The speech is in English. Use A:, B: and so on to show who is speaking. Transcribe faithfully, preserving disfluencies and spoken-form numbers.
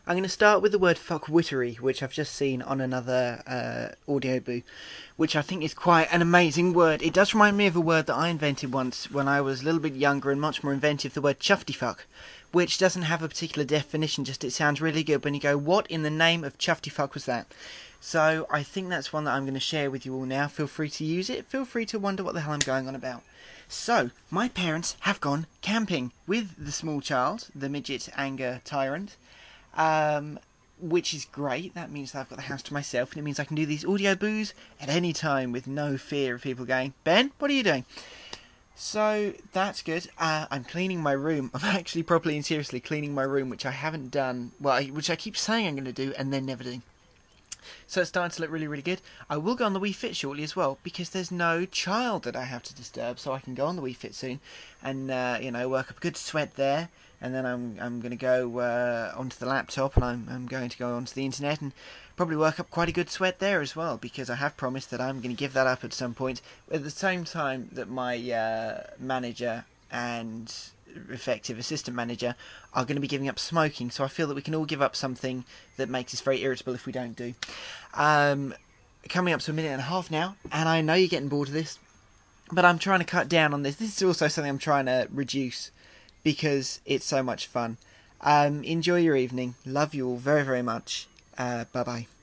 A: I'm going to start with the word fuckwittery, which I've just seen on another uh, audio boo, which I think is quite an amazing word. It does remind me of a word that I invented once when I was a little bit younger and much more inventive, the word chuffedy fuck, which doesn't have a particular definition, just it sounds really good when you go, what in the name of chuffedy fuck was that? So I think that's one that I'm going to share with you all now. Feel free to use it. Feel free to wonder what the hell I'm going on about. So, my parents have gone camping with the small child, the midget anger tyrant. Um, which is great. That means that I've got the house to myself, and it means I can do these audio boos at any time with no fear of people going, Ben, what are you doing? So that's good. Uh, I'm cleaning my room. I'm actually properly and seriously cleaning my room, which I haven't done, well, which I keep saying I'm going to do and then never do. So it's starting to look really, really good. I will go on the Wii Fit shortly as well, because there's no child that I have to disturb, so I can go on the Wii Fit soon and, uh, you know, work up a good sweat there. And then I'm I'm going to go uh, onto the laptop, and I'm I'm going to go onto the internet and probably work up quite a good sweat there as well, because I have promised that I'm going to give that up at some point. At the same time that my uh, manager and effective assistant manager are going to be giving up smoking, so I feel that we can all give up something that makes us very irritable if we don't do. Um, coming up to a minute and a half now, and I know you're getting bored of this, but I'm trying to cut down on this. This is also something I'm trying to reduce, because it's so much fun. Um, enjoy your evening. Love you all very, very much. Uh, bye-bye.